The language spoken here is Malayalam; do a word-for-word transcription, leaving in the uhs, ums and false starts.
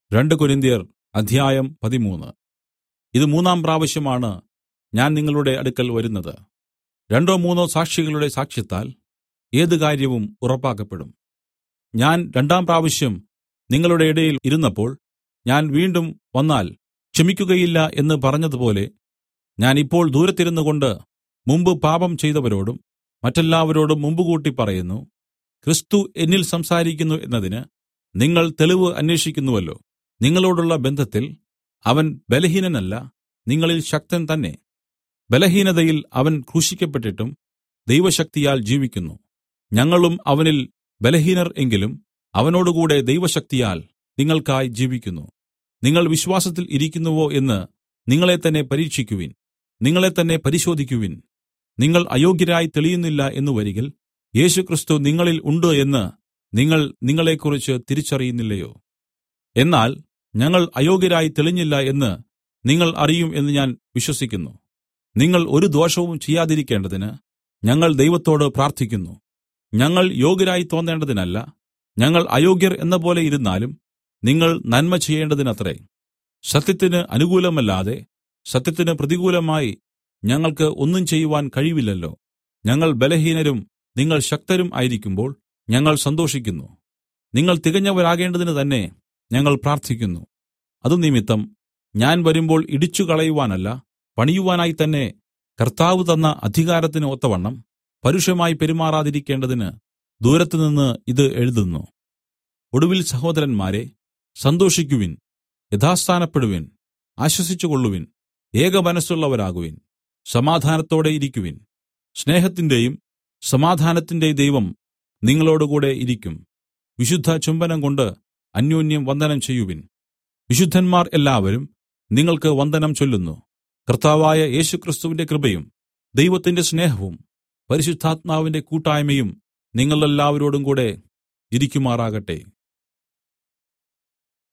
രണ്ട് കൊരിന്ത്യർ അധ്യായം പതിമൂന്ന്. ഇത് മൂന്നാം പ്രാവശ്യമാണ് ഞാൻ നിങ്ങളുടെ അടുക്കൽ വരുന്നത്. രണ്ടോ മൂന്നോ സാക്ഷികളുടെ സാക്ഷ്യത്താൽ ഏത് കാര്യവും ഉറപ്പാക്കപ്പെടും. ഞാൻ രണ്ടാം പ്രാവശ്യം നിങ്ങളുടെ ഇടയിൽ ഇരുന്നപ്പോൾ ഞാൻ വീണ്ടും വന്നാൽ ക്ഷമിക്കുകയില്ല എന്ന് പറഞ്ഞതുപോലെ, ഞാൻ ഇപ്പോൾ ദൂരത്തിരുന്നുകൊണ്ട് മുമ്പ് പാപം ചെയ്തവരോടും മറ്റെല്ലാവരോടും മുമ്പുകൂട്ടി പറയുന്നു, ക്രിസ്തു എന്നിൽ സംസാരിക്കുന്നു എന്നതിന് നിങ്ങൾ തെളിവ് അന്വേഷിക്കുന്നുവല്ലോ. നിങ്ങളോടുള്ള ബന്ധത്തിൽ അവൻ ബലഹീനനല്ല, നിങ്ങളിൽ ശക്തൻ തന്നെ. ബലഹീനതയിൽ അവൻ ക്രൂശിക്കപ്പെട്ടിട്ടും ദൈവശക്തിയാൽ ജീവിക്കുന്നു. ഞങ്ങളും അവനിൽ ബലഹീനർ എങ്കിലും അവനോടുകൂടെ ദൈവശക്തിയാൽ നിങ്ങൾക്കായി ജീവിക്കുന്നു. നിങ്ങൾ വിശ്വാസത്തിൽ ഇരിക്കുന്നുവോ എന്ന് നിങ്ങളെത്തന്നെ പരീക്ഷിക്കുവിൻ. നിങ്ങളെത്തന്നെ പരിശോധിക്കുവിൻ. നിങ്ങൾ അയോഗ്യരായി തെളിയുന്നില്ല എന്ന് വരികിൽ യേശുക്രിസ്തു നിങ്ങളിൽ ഉണ്ട് എന്ന് നിങ്ങൾ നിങ്ങളെക്കുറിച്ച് തിരിച്ചറിയുന്നില്ലയോ? എന്നാൽ ഞങ്ങൾ അയോഗ്യരായി തെളിഞ്ഞില്ല എന്ന് നിങ്ങൾ അറിയും എന്ന് ഞാൻ വിശ്വസിക്കുന്നു. നിങ്ങൾ ഒരു ദോഷവും ചെയ്യാതിരിക്കേണ്ടതിന് ഞങ്ങൾ ദൈവത്തോട് പ്രാർത്ഥിക്കുന്നു. ഞങ്ങൾ യോഗ്യരായി തോന്നേണ്ടതിനല്ല, ഞങ്ങൾ അയോഗ്യർ എന്നപോലെ ഇരുന്നാലും നിങ്ങൾ നന്മ ചെയ്യേണ്ടതിനത്രേ. സത്യത്തിന് അനുകൂലമല്ലാതെ സത്യത്തിന് പ്രതികൂലമായി ഞങ്ങൾക്ക് ഒന്നും ചെയ്യുവാൻ കഴിവില്ലല്ലോ. ഞങ്ങൾ ബലഹീനരും നിങ്ങൾ ശക്തരും ആയിരിക്കുമ്പോൾ ഞങ്ങൾ സന്തോഷിക്കുന്നു. നിങ്ങൾ തികഞ്ഞവരാകേണ്ടതിന് തന്നെ ഞങ്ങൾ പ്രാർത്ഥിക്കുന്നു. അതുനിമിത്തം ഞാൻ വരുമ്പോൾ ഇടിച്ചുകളയുവാനല്ല, പണിയുവാനായി തന്നെ കർത്താവ് തന്ന അധികാരത്തിന് ഒത്തവണ്ണം പരുഷമായി പെരുമാറാതിരിക്കേണ്ടതിന് ദൂരത്തുനിന്ന് ഇത് എഴുതുന്നു. ഒടുവിൽ സഹോദരന്മാരെ, സന്തോഷിക്കുവിൻ, യഥാസ്ഥാനപ്പെടുവിൻ, ആശ്വസിച്ചുകൊള്ളുവിൻ, ഏകമനസ്സുള്ളവരാകുവിൻ, സമാധാനത്തോടെ ഇരിക്കുവിൻ. സ്നേഹത്തിന്റെയും സമാധാനത്തിന്റെയും ദൈവം നിങ്ങളോടുകൂടെ ഇരിക്കും. വിശുദ്ധ ചുംബനം കൊണ്ട് അന്യോന്യം വന്ദനം ചെയ്യുവിൻ. വിശുദ്ധന്മാർ എല്ലാവരും നിങ്ങൾക്ക് വന്ദനം ചൊല്ലുന്നു. കർത്താവായ യേശുക്രിസ്തുവിന്റെ കൃപയും ദൈവത്തിന്റെ സ്നേഹവും പരിശുദ്ധാത്മാവിന്റെ കൂട്ടായ്മയും നിങ്ങളെല്ലാവരോടും കൂടെ ഇരിക്കുമാറാകട്ടെ.